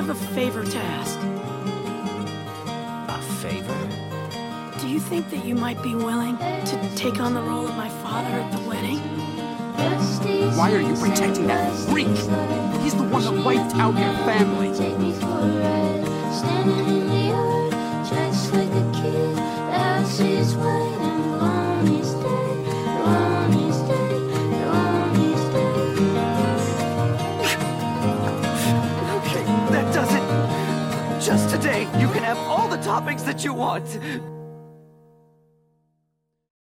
have a favor to ask. A favor? Do you think that you might be willing to take on the role of my father at the wedding? Why are you protecting that freak? He's the one that wiped out your family. Okay, that does it. Just today, you can have all the toppings that you want.